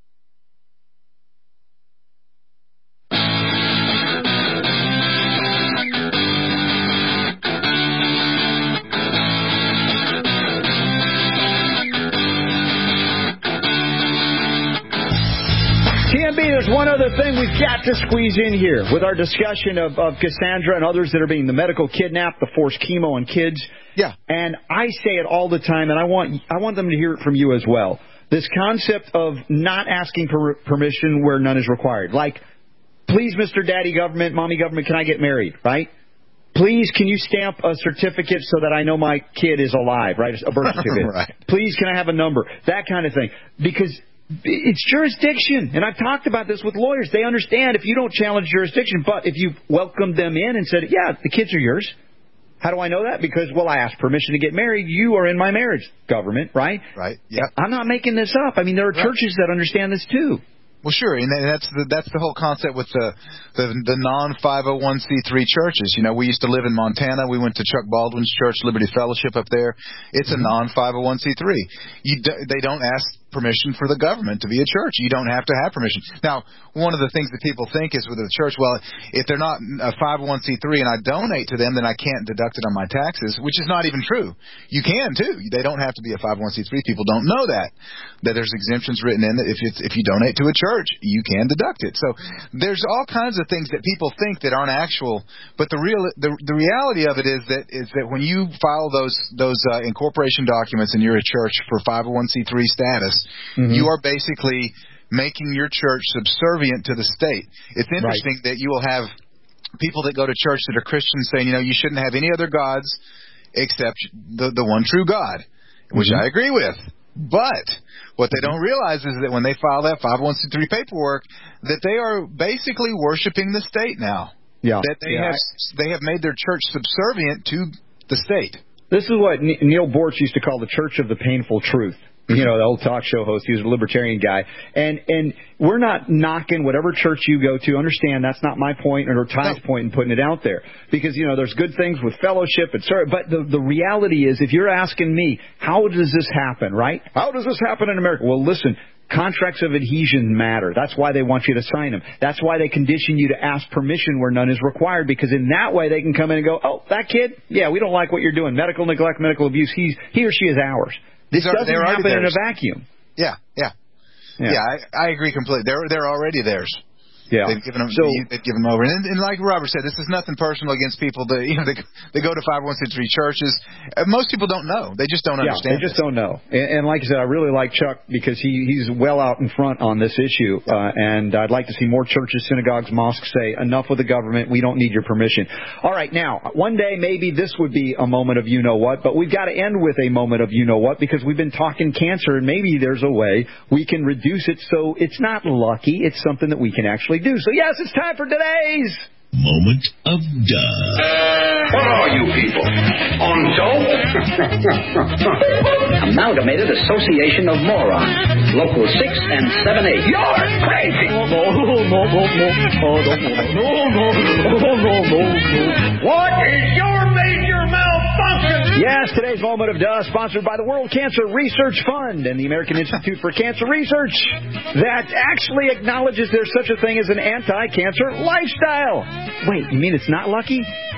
There's one other thing we've got to squeeze in here with our discussion of Cassandra and others that are being the medical kidnapped, the forced chemo on kids. Yeah. And I say it all the time, and I want them to hear it from you as well. This concept of not asking permission where none is required. Like, please, Mr. Daddy Government, Mommy Government, can I get married, right? Please, can you stamp a certificate so that I know my kid is alive, right? A birth certificate. Right. Please, can I have a number? That kind of thing. Because it's jurisdiction, and I've talked about this with lawyers. They understand if you don't challenge jurisdiction, but if you've welcomed them in and said, yeah, the kids are yours. How do I know that? Because, well, I asked permission to get married. You are in my marriage, government, right? Right, yeah. I'm not making this up. I mean, there are churches that understand this, too. Well, sure, and that's the whole concept with the non-501c3 churches. You know, we used to live in Montana. We went to Chuck Baldwin's church, Liberty Fellowship up there. It's a non-501c3. They don't ask permission for the government to be a church. You don't have to have permission. Now, one of the things that people think is with the church, well, if they're not a 501c3 and I donate to them, then I can't deduct it on my taxes, which is not even true. You can, too. They don't have to be a 501c3. People don't know that there's exemptions written in that if you donate to a church, you can deduct it. So there's all kinds of things that people think that aren't actual, but the reality of it is that when you file those incorporation documents and you're a church for 501c3 status, you are basically making your church subservient to the state. It's interesting that you will have people that go to church that are Christians saying, you know, you shouldn't have any other gods except the one true God, which I agree with. But what they don't realize is that when they file that 501c3 paperwork, that they are basically worshiping the state now. Yeah. That they have made their church subservient to the state. This is what Neil Bortz used to call the Church of the Painful Truth. You know, the old talk show host. He was a libertarian guy. And we're not knocking whatever church you go to. Understand, that's not my point or Ty's point in putting it out there. Because, you know, there's good things with fellowship, but the reality is, if you're asking me, how does this happen, right? How does this happen in America? Well, listen, contracts of adhesion matter. That's why they want you to sign them. That's why they condition you to ask permission where none is required, because in that way they can come in and go, oh, that kid, yeah, we don't like what you're doing. Medical neglect, medical abuse, he or she is ours. This doesn't happen in a vacuum. Yeah. I agree completely. They're already theirs. Yeah. They've given them over. And like Robert said, this is nothing personal against people that, you know, they go to 501c3 churches. Most people don't know. They just don't understand. They just don't know. And like I said, I really like Chuck because he's well out in front on this issue. And I'd like to see more churches, synagogues, mosques say, enough with the government. We don't need your permission. All right. Now, one day maybe this would be a moment of you-know-what, but we've got to end with a moment of you-know-what because we've been talking cancer, and maybe there's a way we can reduce it so it's not lucky. It's something that we can actually do. So, yes, it's time for today's Moment of Duh. What are you people? On dope? Amalgamated Association of Morons. Local 6 and 7-8. You're crazy! What is your major malfunction? Yes, today's Moment of Duh, sponsored by the World Cancer Research Fund and the American Institute for Cancer Research, that actually acknowledges there's such a thing as an anti-cancer lifestyle. Wait, you mean it's not lucky?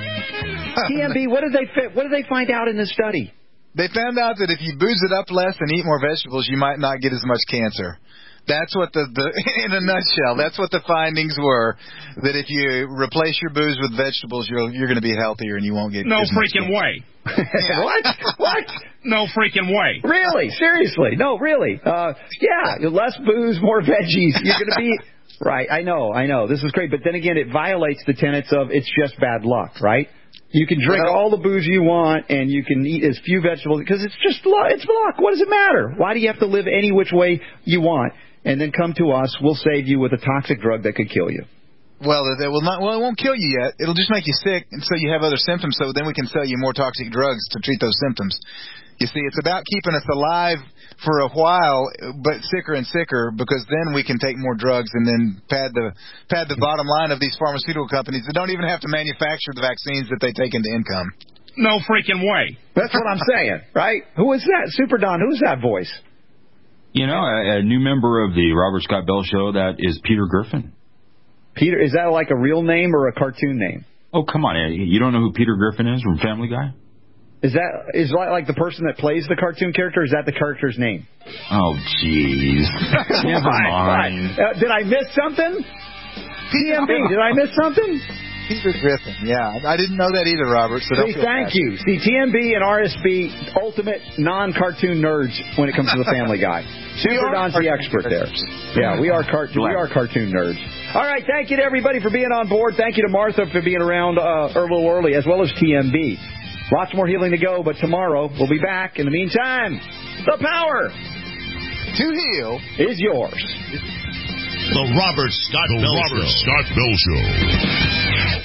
TMB, what did they find out in this study? They found out that if you booze it up less and eat more vegetables, you might not get as much cancer. That's what in a nutshell, that's what the findings were. That if you replace your booze with vegetables, you're going to be healthier and you won't get no as much freaking way. What? No freaking way. Really? Seriously? No, really. Yeah, less booze, more veggies. You're going to be... Right, I know. This is great. But then again, it violates the tenets of it's just bad luck, right? You can drink all the booze you want, and you can eat as few vegetables, because it's just luck. It's luck. What does it matter? Why do you have to live any which way you want? And then come to us. We'll save you with a toxic drug that could kill you. Well, it won't kill you yet. It'll just make you sick, and so you have other symptoms, so then we can sell you more toxic drugs to treat those symptoms. You see, it's about keeping us alive for a while, but sicker and sicker, because then we can take more drugs and then pad the bottom line of these pharmaceutical companies that don't even have to manufacture the vaccines that they take into income. No freaking way. That's what I'm saying, right? Who is that? Super Don, who's that voice? You know, a new member of the Robert Scott Bell Show, that is Peter Griffin. Peter, is that like a real name or a cartoon name? Oh, come on. You don't know who Peter Griffin is from Family Guy? Is that like the person that plays the cartoon character, or is that the character's name? Oh, jeez. Never mind. Did I miss something? TMB, did I miss something? Peter Griffin, yeah. I didn't know that either, Robert. So thank you. See, TMB and RSB, ultimate non-cartoon nerds when it comes to the Family Guy. Super Don's the expert there. Yeah, we are cartoon nerds. All right, thank you to everybody for being on board. Thank you to Martha for being around a little early, as well as TMB. Lots more healing to go, but tomorrow we'll be back. In the meantime, the power to heal is yours. The Robert Scott Bell Show.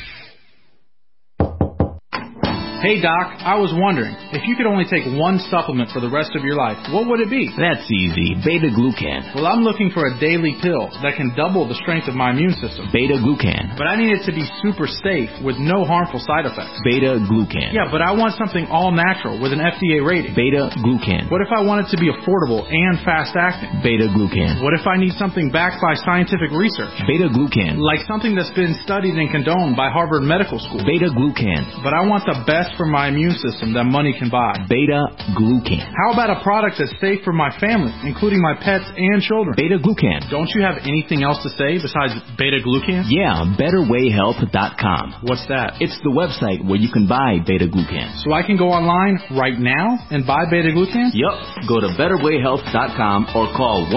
Hey, Doc, I was wondering, if you could only take one supplement for the rest of your life, what would it be? That's easy. Beta-glucan. Well, I'm looking for a daily pill that can double the strength of my immune system. Beta-glucan. But I need it to be super safe with no harmful side effects. Beta-glucan. Yeah, but I want something all-natural with an FDA rating. Beta-glucan. What if I want it to be affordable and fast-acting? Beta-glucan. What if I need something backed by scientific research? Beta-glucan. Like something that's been studied and condoned by Harvard Medical School. Beta-glucan. But I want the best for my immune system that money can buy. Beta-glucan. How about a product that's safe for my family, including my pets and children? Beta-glucan. Don't you have anything else to say besides beta-glucan? Yeah, BetterWayHealth.com. What's that? It's the website where you can buy beta-glucan. So I can go online right now and buy beta-glucan? Yup. Go to BetterWayHealth.com or call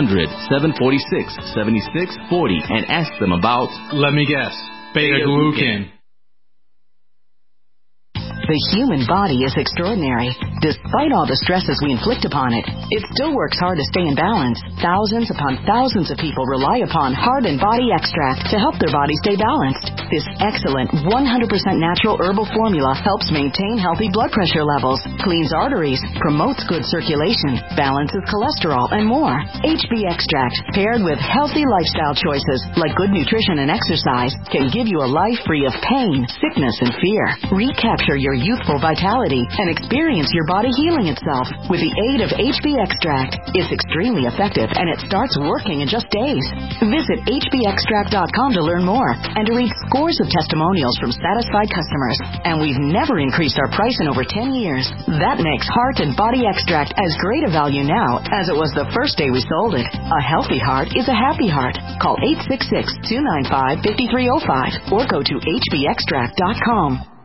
1-800-746-7640 and ask them about... Let me guess. Beta-glucan. The human body is extraordinary. Despite all the stresses we inflict upon it, it still works hard to stay in balance. Thousands upon thousands of people rely upon Heart and Body Extract to help their body stay balanced. This excellent 100% natural herbal formula helps maintain healthy blood pressure levels, cleans arteries, promotes good circulation, balances cholesterol, and more. HB Extract, paired with healthy lifestyle choices like good nutrition and exercise, can give you a life free of pain, sickness, and fear. Recapture your youthful vitality and experience your body healing itself with the aid of HB Extract. It's extremely effective and it starts working in just days. Visit hbextract.com to learn more and to read scores of testimonials from satisfied customers. And we've never increased our price in over 10 years. That makes Heart and Body Extract as great a value now as it was the first day we sold it. A healthy heart is a happy heart. Call 866-295-5305 or go to hbextract.com.